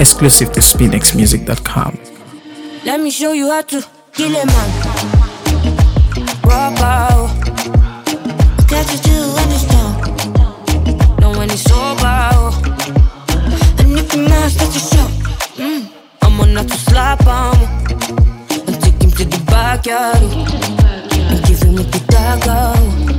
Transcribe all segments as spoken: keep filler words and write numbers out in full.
Exclusive to spinx music dot com. Let me show you how to kill a man. Rock out. Catch you do when it's down. Know when it's sober. And if the man starts to show, mm, I'm on not to slap on. And take him to the backyard. And give him with the dagger.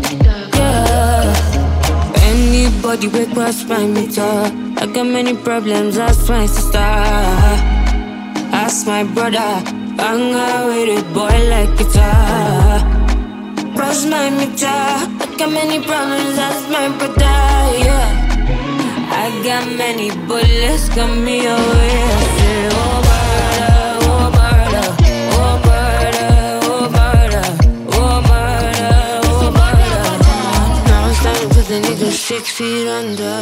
Yeah. Anybody will cross my meter. I got many problems, ask my sister. Ask my brother, hang out with a boy like guitar. Cross my meter, I got many problems, ask my brother, yeah. I got many bullets, got me away. I say, oh murder, oh murder, oh murder, oh murder, oh murder, oh murder. Now it's time to put the nigga six feet under,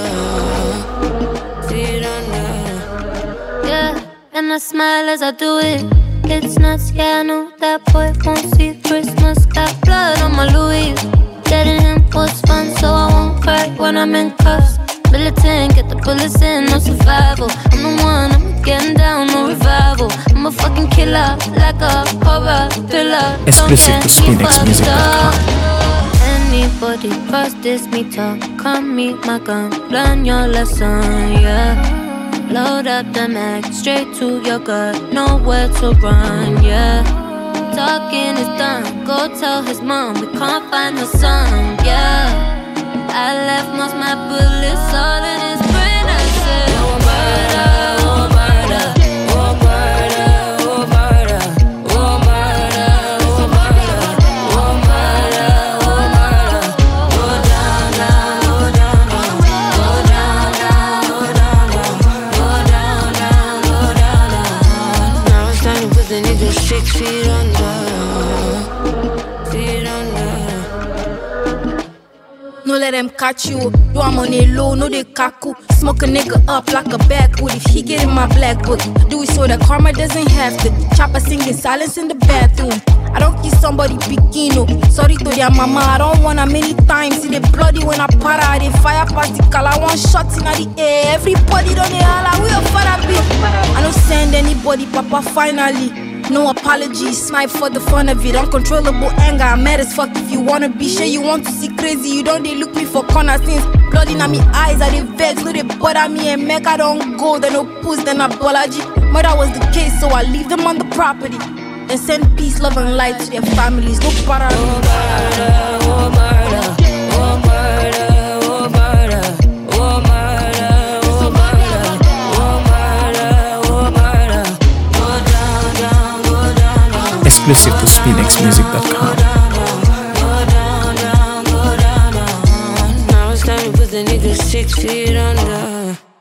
feet under. Yeah. And I smile as I do it. It's nuts, yeah, I know that boy won't see Christmas. Got blood on my Louis. Getting him was fun, so I won't cry when I'm in cuffs. Militant, get the bullets in, no survival. I'm the one, I'm getting down, no revival. I'm a fucking killer, like a horror thriller. Exclusive to spinx music dot com. Anybody cross this meter, come meet my gun, learn your lesson, yeah. Load up the mag, straight to your gut, nowhere to run, yeah. Talking is done, go tell his mom we can't find her son, yeah. I left most my bullets all in his brain. I said, oh murder, oh murder, oh murder, oh murder, oh murder, oh murder, oh murder, oh murder. Go down, down, go down, down, go down, down, go down, down, go down, down, go down, down. Now it's time to put the nigga six feet under, feet under. No let them catch you. Do I'm on a low, no they kaku. Smoke a nigga up like a backwood. If he get in my black book, do it so that karma doesn't have to. Chopper singing silence in the bathroom. I don't kiss somebody bikino. Sorry to their mama, I don't wanna many times. See they bloody when I para, they fire past the color. One shot in the air. Everybody don't they holla, we a father be. I don't send anybody, papa finally. No apologies, snipe for the fun of it. Uncontrollable anger, I'm mad as fuck. If you wanna be sure you want to see crazy, you don't they look me for corner since blood in me eyes, I they vex, no they bother me and make I don't go, then no puss, then apology. Murder was the case, so I leave them on the property and send peace, love and light to their families. No para. Oh murder, oh murder, oh murder, oh murder, oh murder, oh murder, oh murder, oh murder. Go down, down, go down, down. Exclusive to spinx music dot com. Go down, down, go down, down. Now it's time to put the nigga six feet under.